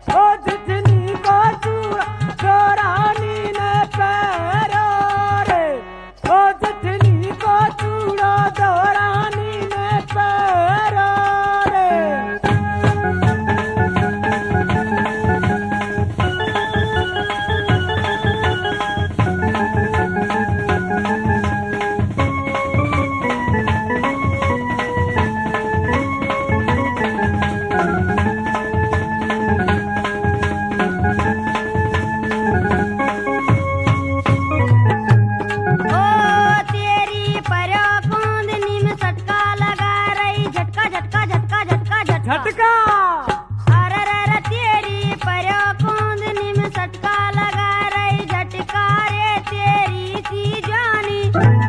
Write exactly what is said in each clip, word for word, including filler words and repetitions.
ओ जितनी को चूड़ा दोरानी ने पैरो रे, ओ जितनी को चूड़ा दोरानी ने पैरो रे। झटका अरे रे तेरी पर्यो कूंदनी में सटका लगा रही झटका रे तेरी सी जानी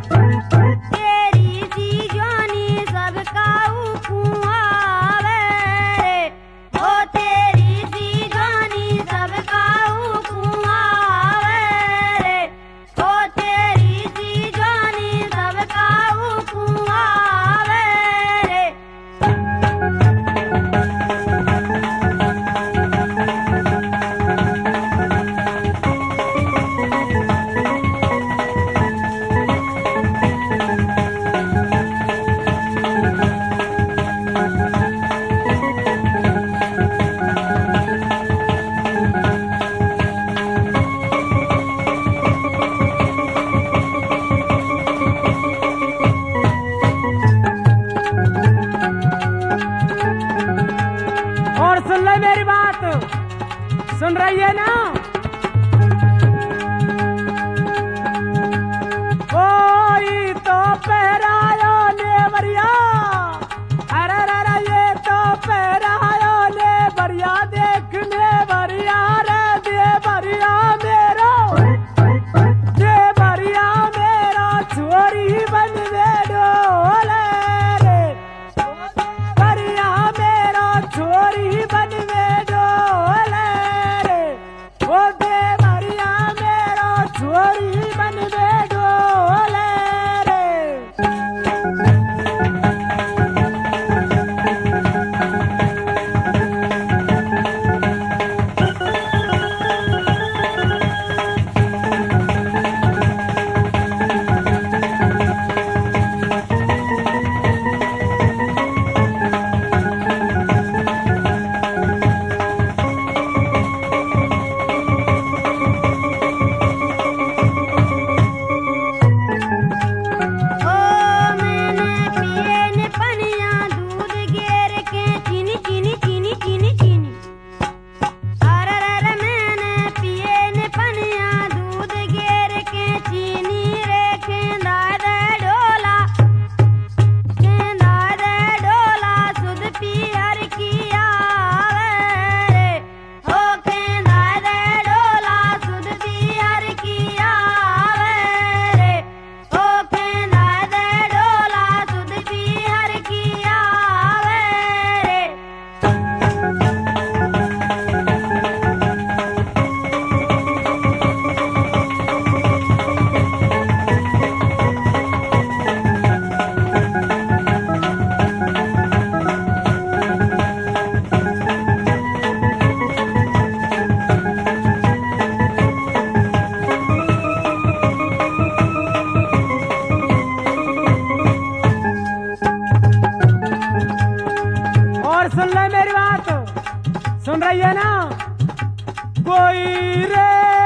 तेरी सी जानी सबका उकुआवे रे ओ तेरी सी जानी सबका उकुआवे रे ओ तेरी सी जानी सबका उकुआवे रे। और सुन ले मेरी बात, सुन रही है ना? कोई तो पहरायो लेवरिया, अरे रे ये तो पहरायो लेवरिया, देखने बरिया रे देवरिया मेरो, देवरिया मेरो छोरी बन डोले रे, बरिया मेरो छोरी बन डोले रे, ओ देवरिया मेरो छोरी बन डोले रे। ओ मैंने पिए ने पनिया दूध घेर के चीनी चीनी चीनी चीनी चीनी अरे रे मैंने पिए ने पनिया दूध घेर के चीनी रे खेंदा दे डोला खेंदा दे डोला सुध पियर किया रे ओ खेंदा दे डोला सुध पियर किया रे ओ खेंदा दे डोला सुध पियर किया रे। और सुन ले मेरी बात, सुन रही है ना? कोई रे